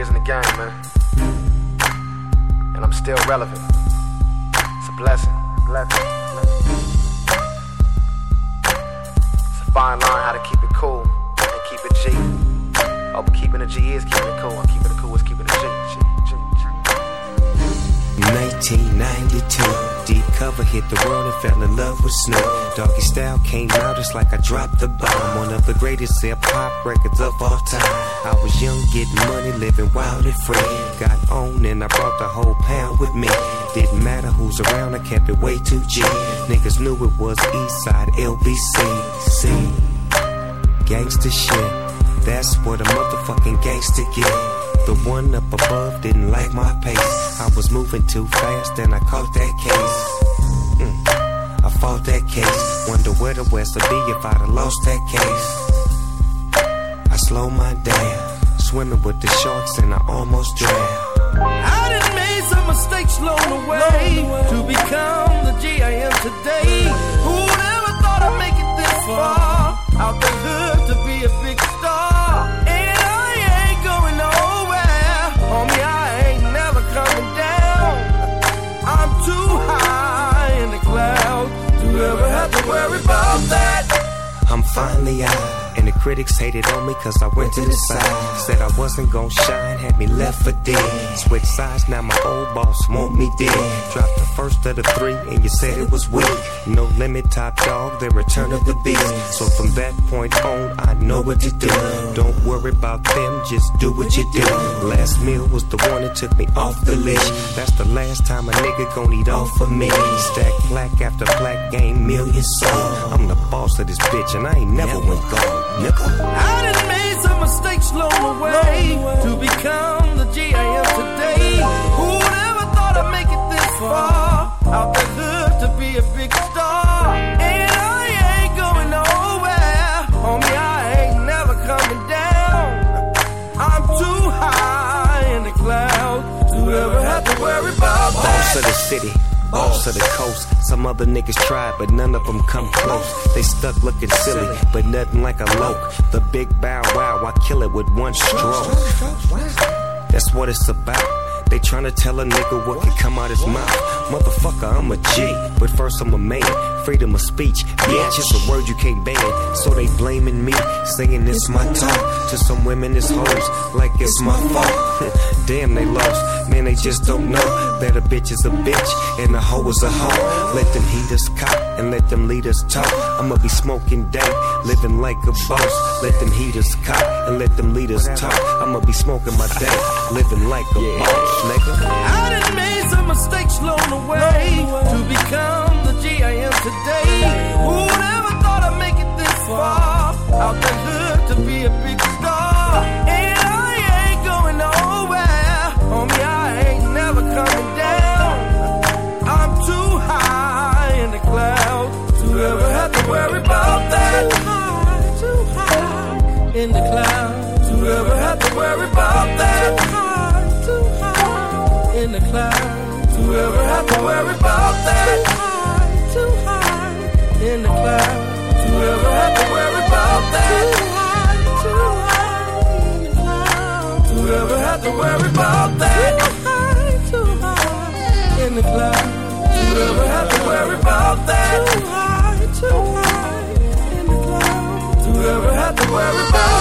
years in the game, man. And I'm still relevant. It's a blessing. It's a fine line how to keep it cool and keep it G. Oh, but keeping it G is keeping it cool. I'm keeping it cool is keeping it G. 1992, deep cover hit the world and fell in love with Snoop. Doggy Style came out, it's like I dropped the bomb. One of the greatest hip-hop records of all time. I was young, getting money, living wild and free. Got on and I brought the whole pound with me. Didn't matter who's around, I kept it way too G. Niggas knew it was Eastside LBC. See, gangsta shit, that's what a motherfucking gangsta get. The one up above didn't like my pace. I was moving too fast and I caught that case. I fought that case. Wonder where the West would be if I'd have lost that case. I slowed my down, swimming with the sharks and I almost drowned. I done made some mistakes along the way to become the G I am today. Who never thought I'd make it this far? Out the hood to be a big star. And I ain't going nowhere. Homie, I ain't never coming down. I'm too high in the clouds to ever have to worry about that. I'm finally out, and the critics hated on me cause I went to the side. Said I wasn't gon' shine, had me left for dead. Switch sides, now my old boss want me dead. Dropped the first of the three and you said it was weak. No Limit, Top Dog, the return of the beast. So from that point on, I know what to do. Don't worry about them, just do what you do. Last meal was the one that took me off the leash. That's the last time a nigga gon' eat off of me. Stack plaque after plaque, gain millions sold. I'm the boss of this bitch and I ain't never went gold. I done made some mistakes along the way to become the G I am today. Who never thought I'd make it this far? Out the hood to be a big star. And I ain't going nowhere. Homie, I ain't never coming down. I'm too high in the clouds to ever have to worry about that. Boss of the city, boss of the coast. Some other niggas tried, but none of them come close. They stuck looking silly, but nothing like a loke. The big bow wow, I kill it with one stroke. That's what it's about. They tryna tell a nigga what can come out his mouth. Motherfucker, I'm a G, but first I'm a man. Freedom of speech, bitch, it's a word you can't ban. So they blaming me, saying it's my talk. To some women it's hoes, like it's my fault. Damn, they lost, man, they just don't know that a bitch is a bitch and a hoe is a hoe. Let them heaters cop and let them leaders talk. I'ma be smoking dank, living like a boss. Let them heaters cop and let them leaders talk. I'ma be smoking my dank, living like a boss, nigga. I done made some mistakes along the way to become the G I am today. Who never thought I'd make it this far? Out the hood to be a big star. And I ain't going nowhere. Homie, I ain't never coming down. I'm too high in the clouds to ever have to worry about that. Too high in the clouds to ever have to worry about that. Too high in the clouds to ever have to worry about that. Too high in the clouds to ever have to worry about that. Too high in the clouds to ever have to worry about that. Too high in the clouds to ever have to worry about that. Too high in the clouds to ever have to worry about that.